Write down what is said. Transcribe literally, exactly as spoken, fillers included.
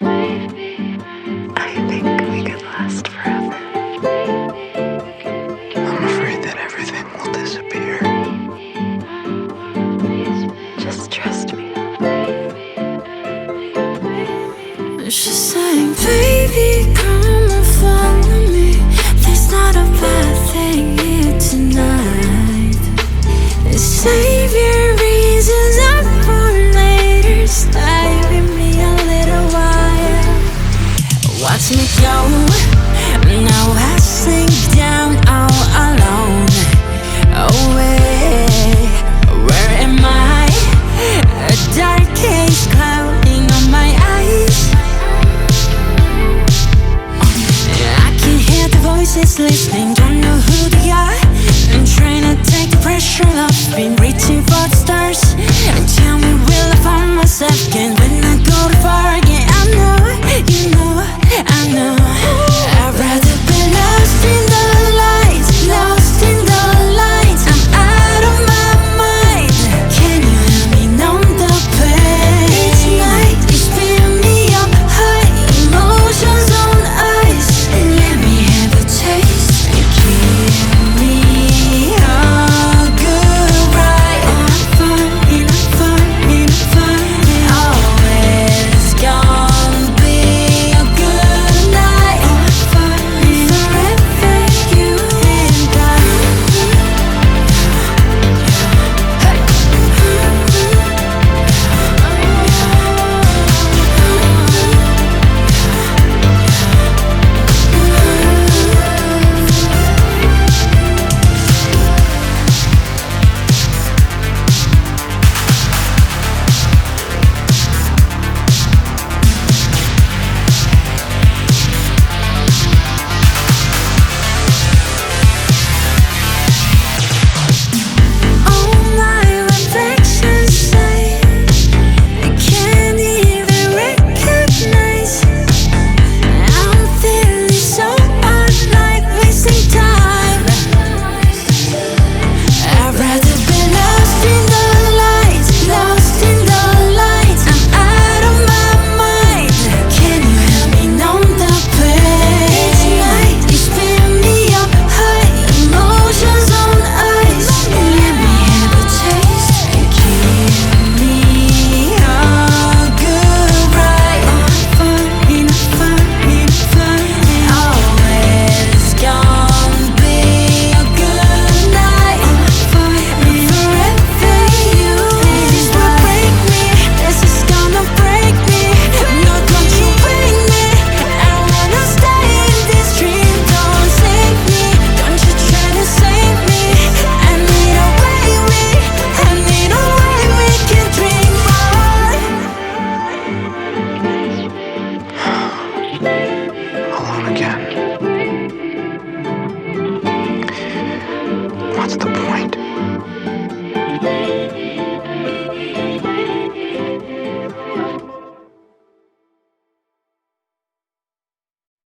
I think we could last forever. I'm afraid that everything will disappear. Just trust me. She's saying, baby, come and follow me. There's not a bad thing here tonight. Save your reasons up for later. Stay with me a little while. Watch me go. Now I sink down all alone. Away. Where am I? A dark haze clouding on my eyes. I can hear the voices listen.